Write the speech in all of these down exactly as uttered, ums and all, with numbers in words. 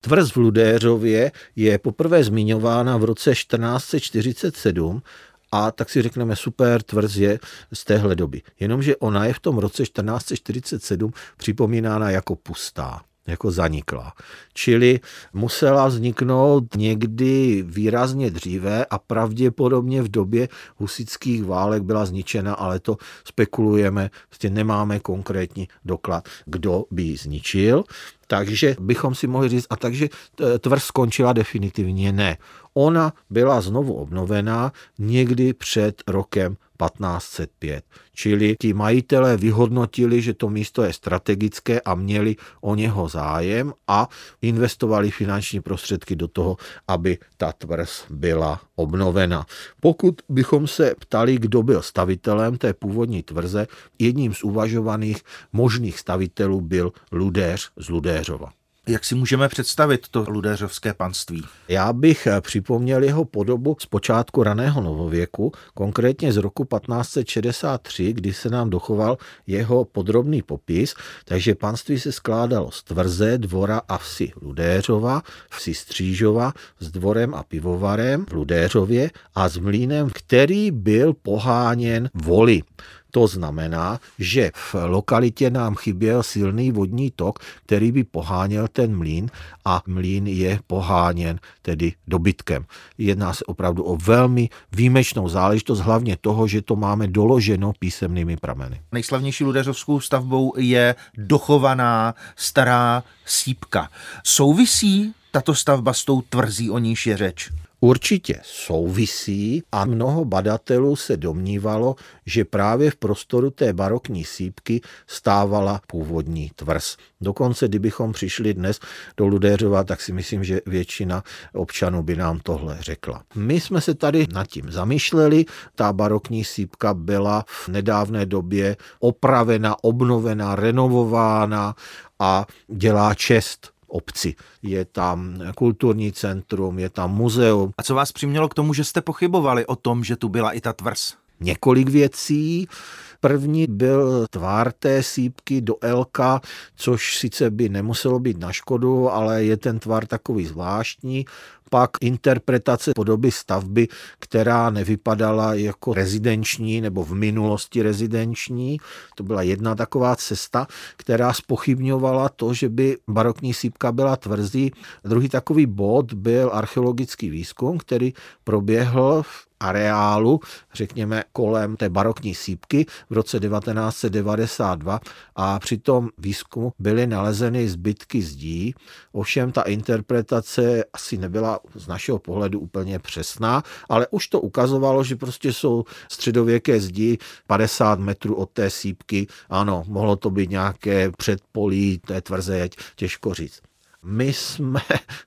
Tvrz v Ludéřově je poprvé zmiňována v roce čtrnáct set čtyřicet sedm a tak si řekneme, super, tvrz je z téhle doby. Jenomže ona je v tom roce čtrnáct set čtyřicet sedm připomínána jako pustá, jako zaniklá. Čili musela vzniknout někdy výrazně dříve a pravděpodobně v době husitských válek byla zničena, ale to spekulujeme, prostě nemáme konkrétní doklad, kdo by ji zničil. Takže bychom si mohli říct, a takže tvrz skončila definitivně? Ne. Ona byla znovu obnovená někdy před rokem patnáct set pět. Čili ti majitelé vyhodnotili, že to místo je strategické a měli o něho zájem a investovali finanční prostředky do toho, aby ta tvrz byla obnovena. Pokud bychom se ptali, kdo byl stavitelem té původní tvrze, jedním z uvažovaných možných stavitelů byl Ludéř z Ludéřova. Jak si můžeme představit to ludéřovské panství? Já bych připomněl jeho podobu z počátku raného novověku, konkrétně z roku patnáct set šedesát tři, kdy se nám dochoval jeho podrobný popis, takže panství se skládalo z tvrze, dvora a vsi Ludéřova, vsi Střížova, s dvorem a pivovarem v Ludéřově a s mlýnem, který byl poháněn voly. To znamená, že v lokalitě nám chyběl silný vodní tok, který by poháněl ten mlýn a mlýn je poháněn tedy dobytkem. Jedná se opravdu o velmi výjimečnou záležitost, hlavně toho, že to máme doloženo písemnými prameny. Nejslavnější ludéřovskou stavbou je dochovaná stará sýpka. Souvisí tato stavba s tou tvrzí, o níž je řeč? Určitě souvisí a mnoho badatelů se domnívalo, že právě v prostoru té barokní sýpky stávala původní tvrz. Dokonce, kdybychom přišli dnes do Ludéřova, tak si myslím, že většina občanů by nám tohle řekla. My jsme se tady nad tím zamýšleli, ta barokní sýpka byla v nedávné době opravena, obnovena, renovována a dělá čest obci. Je tam kulturní centrum, je tam muzeum. A co vás přimělo k tomu, že jste pochybovali o tom, že tu byla i ta tvrz? Několik věcí. První byl tvar té sýpky do elka, což sice by nemuselo být na škodu, ale je ten tvar takový zvláštní. Pak interpretace podoby stavby, která nevypadala jako rezidenční nebo v minulosti rezidenční. To byla jedna taková cesta, která zpochybňovala to, že by barokní sýpka byla tvrzí. Druhý takový bod byl archeologický výzkum, který proběhl v areálu, řekněme kolem té barokní sýpky v roce devatenáct set devadesát dva a při tom výzkumu byly nalezeny zbytky zdí. Ovšem ta interpretace asi nebyla z našeho pohledu úplně přesná, ale už to ukazovalo, že prostě jsou středověké zdi padesát metrů od té sýpky. Ano, mohlo to být nějaké předpolí té tvrze, těžko říct. My jsme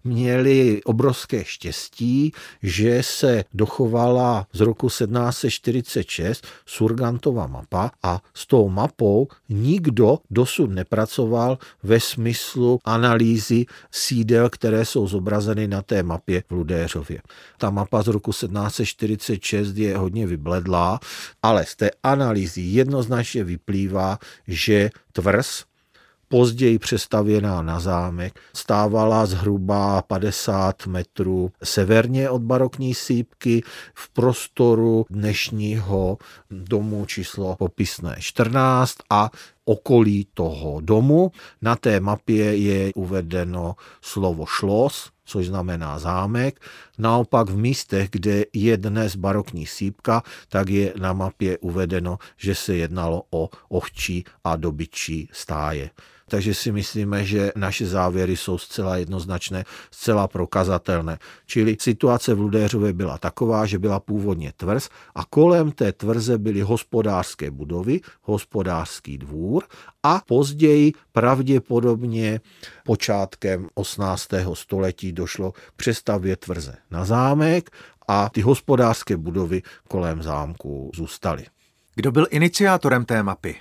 měli obrovské štěstí, že se dochovala z roku sedmnáct set čtyřicet šest Surgantova mapa a s tou mapou nikdo dosud nepracoval ve smyslu analýzy sídel, které jsou zobrazeny na té mapě v Ludéřově. Ta mapa z roku sedmnáct set čtyřicet šest je hodně vybledlá, ale z té analýzy jednoznačně vyplývá, že tvrz, později přestavěná na zámek, stávala zhruba padesát metrů severně od barokní sýpky v prostoru dnešního domu číslo popisné čtrnáct a okolí toho domu. Na té mapě je uvedeno slovo šlos, což znamená zámek. Naopak v místech, kde je dnes barokní sýpka, tak je na mapě uvedeno, že se jednalo o ovčí a dobytčí stáje. Takže si myslíme, že naše závěry jsou zcela jednoznačné, zcela prokazatelné. Čili situace v Ludéřově byla taková, že byla původně tvrz a kolem té tvrze byly hospodářské budovy, hospodářský dvůr a později pravděpodobně počátkem osmnáctého století došlo k přestavbě tvrze na zámek a ty hospodářské budovy kolem zámku zůstaly. Kdo byl iniciátorem té mapy?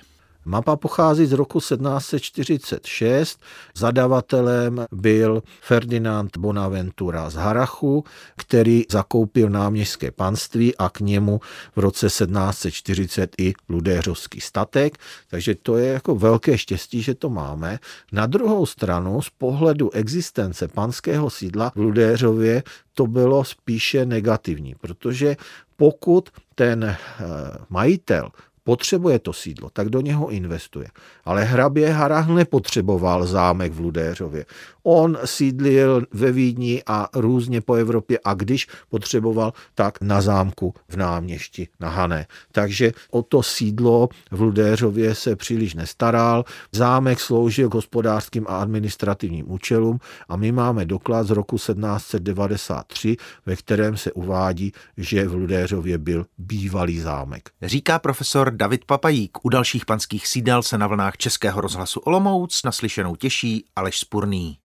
Mapa pochází z roku sedmnáct set čtyřicet šest. Zadavatelem byl Ferdinand Bonaventura z Harachu, který zakoupil náměstské panství a k němu v roce sedmnáct set čtyřicet i ludéřovský statek. Takže to je jako velké štěstí, že to máme. Na druhou stranu z pohledu existence panského sídla v Ludéřově to bylo spíše negativní, protože pokud ten majitel potřebuje to sídlo, tak do něho investuje. Ale hrabě Harrach nepotřeboval zámek v Ludéřově. On sídlil ve Vídni a různě po Evropě a když potřeboval, tak na zámku v Náměšti na Hané. Takže o to sídlo v Ludéřově se příliš nestaral. Zámek sloužil k hospodářským a administrativním účelům a my máme doklad z roku sedmnáct set devadesát tři, ve kterém se uvádí, že v Ludéřově byl bývalý zámek. Říká profesor David Papajík. U dalších panských sídel se na vlnách Českého rozhlasu Olomouc naslyšenou těší Aleš Spurný.